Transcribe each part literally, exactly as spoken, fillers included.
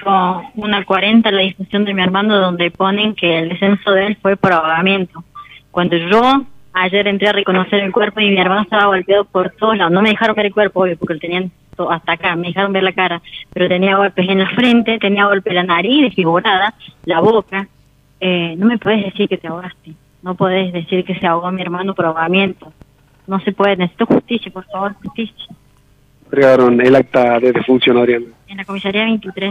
Médico uno cuarenta la discusión de mi hermano donde ponen que el descenso de él fue por ahogamiento. Cuando yo ayer entré a reconocer el cuerpo y mi hermano estaba golpeado por todos lados, no me dejaron ver el cuerpo, obvio, porque lo tenían hasta acá, me dejaron ver la cara, pero tenía golpes en la frente, tenía golpes en la nariz desfigurada, la boca. Eh, no me puedes decir que te ahogaste, no puedes decir que se ahogó mi hermano por ahogamiento. No se puede, necesito justicia, por favor, justicia. Entregaron el acta de defunción, Adriana. En la comisaría veintitrés.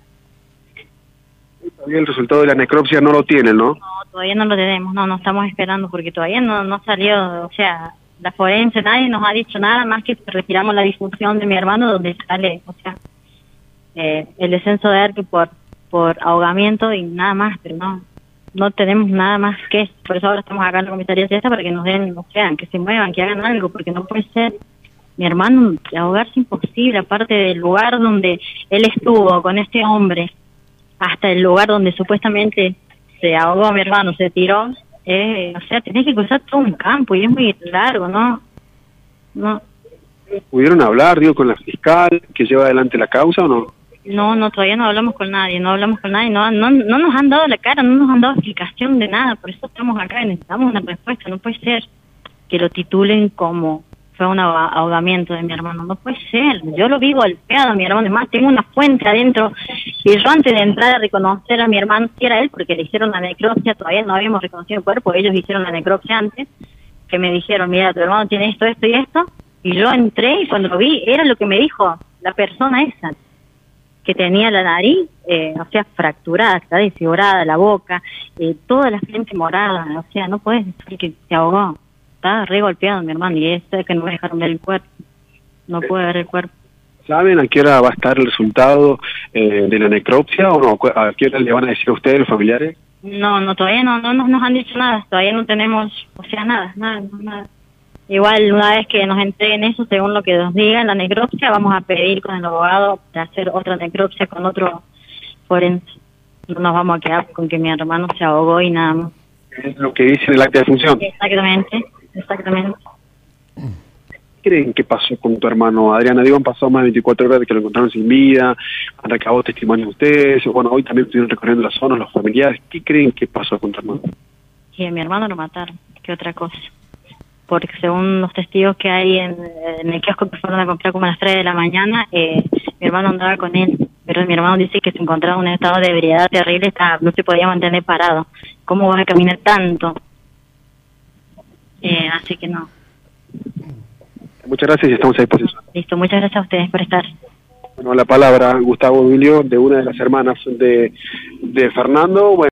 Todavía el resultado de la necropsia no lo tienen, ¿no? No, todavía no lo tenemos, no, no estamos esperando porque todavía no, no salió, o sea, la forense, nadie nos ha dicho nada más que retiramos la difusión de mi hermano donde sale, o sea, eh, el descenso de él por, por ahogamiento y nada más, pero no, no tenemos nada más que eso. Por eso ahora estamos acá en la comisaría esta para que nos den, o sea, que se muevan, que hagan algo, porque no puede ser. Mi hermano, ahogarse imposible, aparte del lugar donde él estuvo con este hombre, hasta el lugar donde supuestamente se ahogó mi hermano, se tiró, eh, o sea, tenés que cruzar todo un campo y es muy largo, ¿no? No. ¿Pudieron hablar, digo, con la fiscal que lleva adelante la causa o no? No, no, todavía no hablamos con nadie, no hablamos con nadie, no, no, no nos han dado la cara, no nos han dado explicación de nada, por eso estamos acá, necesitamos una respuesta, no puede ser que lo titulen como fue un ahogamiento de mi hermano, no puede ser, yo lo vi golpeado a mi hermano, además tengo una fuente adentro, y yo antes de entrar a reconocer a mi hermano, si era él, porque le hicieron la necropsia, todavía no habíamos reconocido el cuerpo, ellos hicieron la necropsia antes, que me dijeron, mira, tu hermano tiene esto, esto y esto, y yo entré y cuando lo vi, era lo que me dijo la persona esa, que tenía la nariz, eh, o sea, fracturada, está desfigurada, la boca, eh, toda la frente morada, o sea, no puedes decir que se ahogó. Está re golpeado mi hermano y esto es que no me dejaron ver el cuerpo, no puede ver el cuerpo. ¿Saben a qué hora va a estar el resultado eh, de la necropsia o no? ¿A qué hora le van a decir a ustedes, los familiares? No, no, todavía no, no, no nos han dicho nada, todavía no tenemos, o sea, nada, nada, nada. Igual una vez que nos entreguen eso, según lo que nos digan la necropsia, vamos a pedir con el abogado de hacer otra necropsia con otro forense. No nos vamos a quedar con que mi hermano se ahogó y nada más. Es lo que dice en el acta de función. Exactamente. Exactamente. ¿Qué creen que pasó con tu hermano, Adriana? Digo, han pasado más de veinticuatro horas de que lo encontraron sin vida, han recabado testimonio ustedes, bueno, hoy también estuvieron recorriendo la zona, los familiares. ¿Qué creen que pasó con tu hermano? Sí, a mi hermano lo mataron, ¿qué otra cosa? Porque según los testigos que hay en, en el kiosco que fueron a comprar como a las tres de la mañana, eh, mi hermano andaba con él, pero mi hermano dice que se encontraba en un estado de ebriedad terrible, estaba, no se podía mantener parado. ¿Cómo vas a caminar tanto? Eh, así que no. Muchas gracias y estamos a disposición. Listo, muchas gracias a ustedes por estar. Bueno, la palabra Gustavo Duilio, de una de las hermanas de, de Fernando. Bueno.